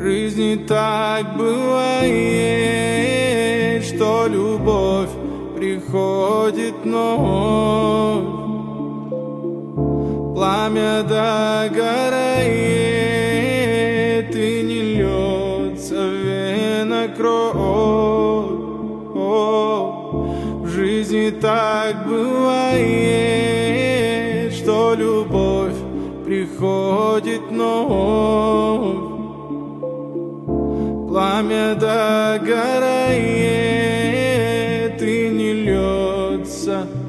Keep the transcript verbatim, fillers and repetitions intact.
жизни так бывает, что любовь приходит вновь. Пламя догорает и не льется в венах кровь. В жизни так бывает, что любовь приходит вновь. Пламя догорает и не льется